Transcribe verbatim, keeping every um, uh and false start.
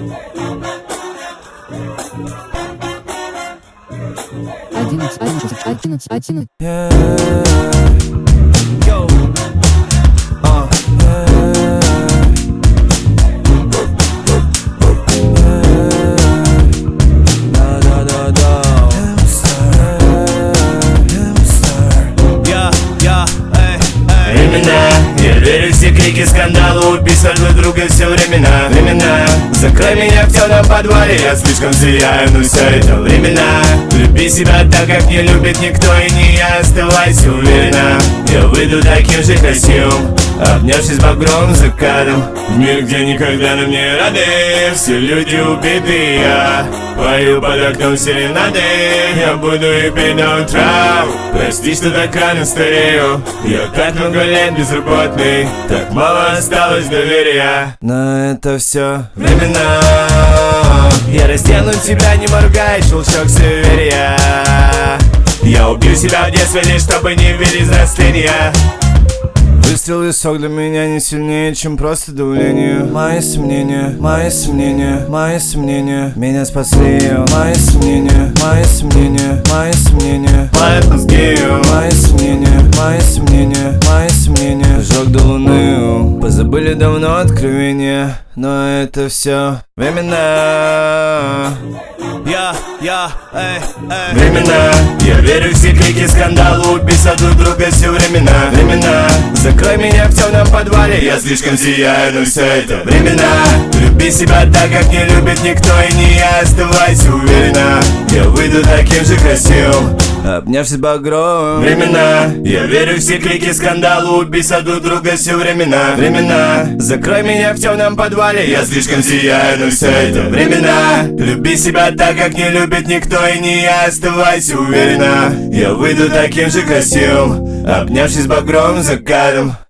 Одиннадцать, одиннадцать, одиннадцать, одиннадцать. Yeah. Yo. Uh, yeah. Yeah. Da, da, da, da. Hamster. Hamster. Yeah, yeah, эй, эй. Времена, я верю в все крики, скандалы, убийства друг друга все времена. Времена, закрой меня в темном подвале, я слишком зияю, но все это времена. Люби себя так, как не любит никто, и не я, оставайся уверена. Я выйду таким же красивым, обнявшись багровым закатом. В мир, где никогда нам не рады, все люди убиты, я пою под окном серенады. Я буду их петь до утра. Прости, что так рано старею, я так много лет безработный, так мало осталось доверия. Но это все времена. Я раздену тебя, не моргай, шелчок суеверия. Я убью себя в детстве лишь чтобы не видеть взросления. Выстрел в висок для меня не сильнее, чем просто давление. Мои сомнения, мои сомнения, мои сомнения меня спасли. Мои сомнения, мои сомнения, мои сомнения, мои мозги. Мои сомнения, мои сомнения, мои сомнения жёг до луны. Позабыли давно откровения, но это все времена. Я, я, эй, эй. Времена, я верю в все крики, скандалы, убийства друг друга все времена. Времена, закрой меня в темном подвале, я слишком зияю, но все это времена. Люби себя так, как не любит никто, и не я, оставайся уверена. Я выйду таким же красивым, обнявшись багровым. Времена, я верю в все крики, скандалы, убийства друг друга все времена. Времена, закрой меня в темном подвале, я слишком зияю, но все это времена. Люби себя так, как не любит никто, и не я, оставайся уверена. Я выйду таким же красивым, обнявшись багровым закатом.